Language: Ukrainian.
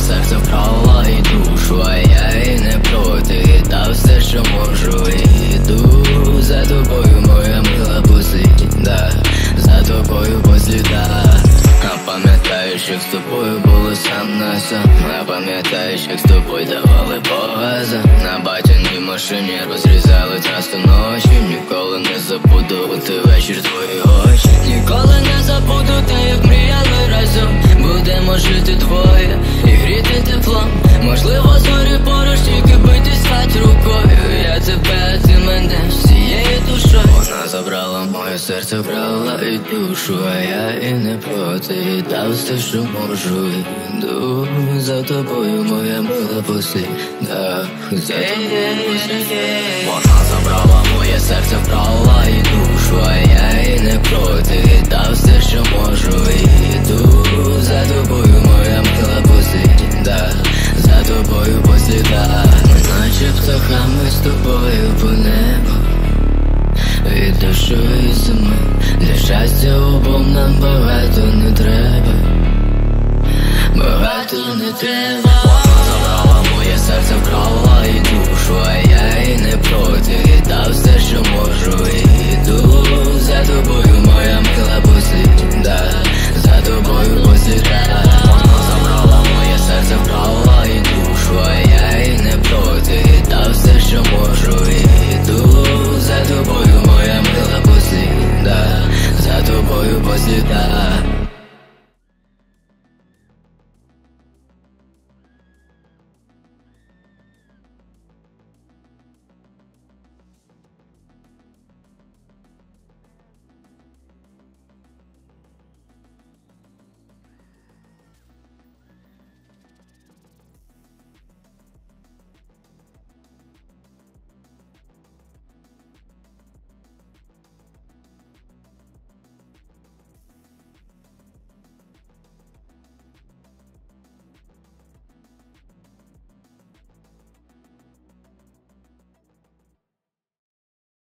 серце вкрала і душу, а я і не проти, дав все, що можу, і йду за тобою, моя мила послідна, за тобою по слідах. А пам'ятаєш, як з тобою було сам на сам, а пам'ятаєш, як з тобою давали по газам. На батяній машині розрізали часто ночі. Ніколи не забуду ти вечір, твої очі. Ніколи не забуду те, як мріяли разом. Будемо жити двоє і гріти теплом. Можливо, зорі поруч, тільки бити стать рукою. Я тебе, ти мене всією душою. Вона забрала моє серце, вкрала і душу, а я і не проти, і дав все, що можу. Йду за тобою, моя мила послідна, за тобою. Вона забрала моє серце, вкрала і душу, а я і не проти, і дав все, що можу. Йду за тобою, моя мила послідна, за тобою по слідах. Наче птахами з тобою по небу, від дощу і зими. Для щастя обом нам багато не треба, багато не треба. Вона забрала моє серце, вкрала і душу, а я і не проти, і дав все, що можу. Іду за тобою, моя мила послідна, за тобою по слідах. Вона забрала моє серце, вкрала